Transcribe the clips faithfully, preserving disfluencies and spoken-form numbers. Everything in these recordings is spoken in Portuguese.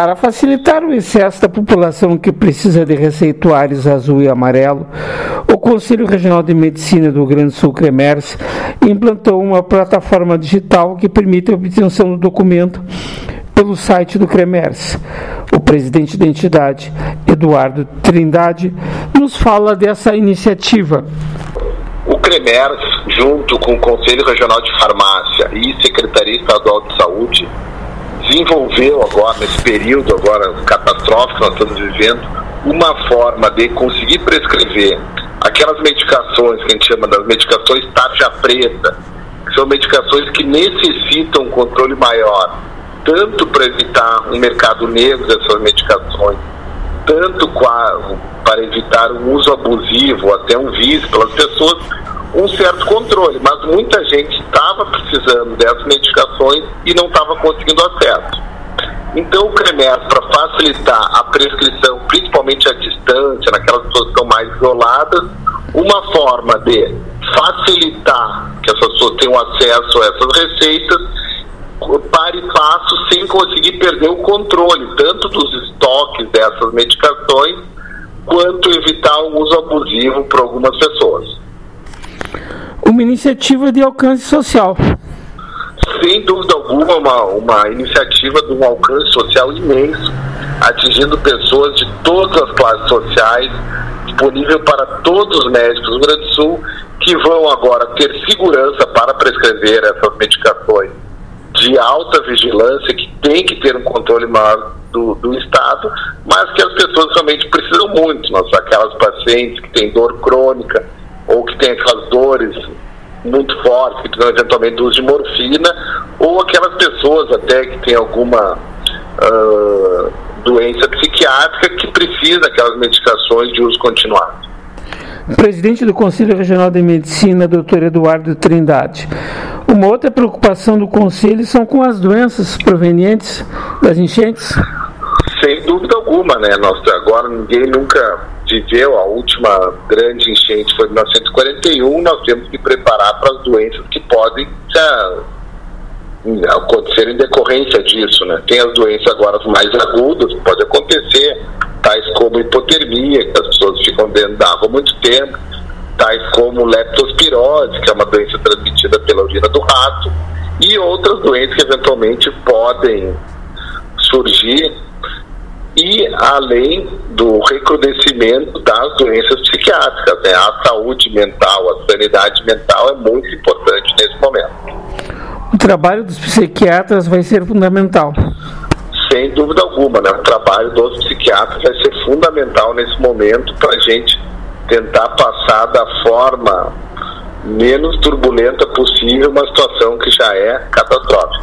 Para facilitar o acesso da população que precisa de receituários azul e amarelo, o Conselho Regional de Medicina do Rio Grande do Sul, CREMERS, implantou uma plataforma digital que permite a obtenção do documento pelo site do CREMERS. O presidente da entidade, Eduardo Trindade, nos fala dessa iniciativa. O CREMERS, junto com o Conselho Regional de Farmácia e Secretaria Estadual de Saúde, desenvolveu agora, nesse período agora catastrófico que nós estamos vivendo, uma forma de conseguir prescrever aquelas medicações que a gente chama das medicações tarja preta, que são medicações que necessitam um controle maior, tanto para evitar um mercado negro dessas medicações, tanto para evitar um uso abusivo, até um vício pelas pessoas, um certo controle, mas muita gente estava precisando dessas medicações e não estava conseguindo acesso. Então o CREMERS, para facilitar a prescrição, principalmente à distância, naquelas pessoas que estão mais isoladas, uma forma de facilitar que essas pessoas tenham acesso a essas receitas, para e passo, sem conseguir perder o controle, tanto dos estoques dessas medicações, quanto evitar o uso abusivo por algumas pessoas. Uma iniciativa de alcance social. Sem dúvida alguma, uma, uma iniciativa de um alcance social imenso, atingindo pessoas de todas as classes sociais, disponível para todos os médicos do Rio Grande do Sul, que vão agora ter segurança para prescrever essas medicações de alta vigilância, que tem que ter um controle maior do, do Estado, mas que as pessoas realmente precisam muito. Nós, aquelas pacientes que têm dor crônica, ou que tem aquelas dores muito fortes, que precisam eventualmente do uso de morfina, ou aquelas pessoas até que têm alguma uh, doença psiquiátrica que precisa daquelas medicações de uso continuado. Presidente do Conselho Regional de Medicina, doutor Eduardo Trindade. Uma outra preocupação do Conselho são com as doenças provenientes das enchentes? Sem dúvida alguma, né? Nós, agora ninguém nunca viveu, a última grande enchente foi em mil novecentos e quarenta e um, nós temos que preparar para as doenças que podem já, acontecer em decorrência disso, né? Tem as doenças agora mais agudas, pode acontecer, tais como hipotermia, que as pessoas ficam dentro da água há muito tempo, tais como leptospirose, que é uma doença transmitida pela urina do rato, e outras doenças que eventualmente podem surgir, e além do recrudescimento das doenças psiquiátricas, né? A saúde mental, a sanidade mental é muito importante nesse momento. O trabalho dos psiquiatras vai ser fundamental. Sem dúvida alguma, né? O trabalho dos psiquiatras vai ser fundamental nesse momento para a gente tentar passar da forma menos turbulenta possível uma situação que já é catastrófica.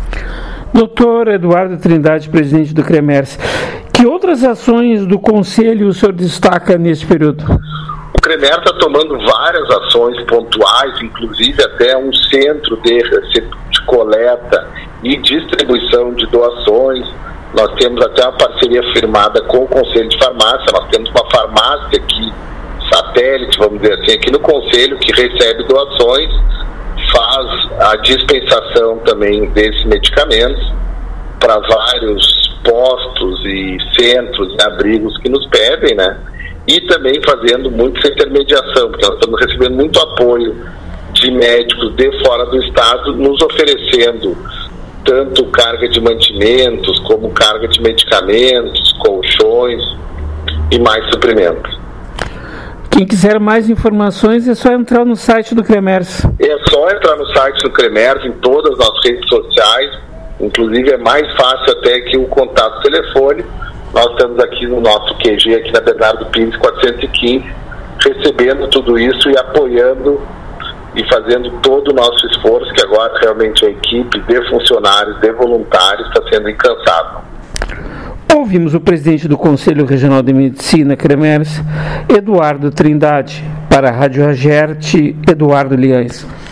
doutor Eduardo Trindade, presidente do CREMERS, que outras ações do Conselho o senhor destaca nesse período? O CREMERS está tomando várias ações pontuais, inclusive até um centro de, de coleta e distribuição de doações. Nós temos até uma parceria firmada com o Conselho de Farmácia, nós temos uma farmácia aqui, satélite, vamos dizer assim, aqui no Conselho, que recebe doações, faz a dispensação também desses medicamentos para vários postos e centros e abrigos que nos pedem, né? E também fazendo muita intermediação, porque nós estamos recebendo muito apoio de médicos de fora do estado, nos oferecendo tanto carga de mantimentos, como carga de medicamentos, colchões e mais suprimentos. Quem quiser mais informações é só entrar no site do CREMERS. É só entrar no site do CREMERS, em todas as redes sociais, inclusive é mais fácil até que o contato telefone. Nós estamos aqui no nosso Q G, aqui na Bernardo Pires quatrocentos e quinze, recebendo tudo isso e apoiando e fazendo todo o nosso esforço, que agora realmente a equipe de funcionários, de voluntários, está sendo incansável. Ouvimos o presidente do Conselho Regional de Medicina, CREMERS, Eduardo Trindade. Para a Rádio Agerte, Eduardo Liães.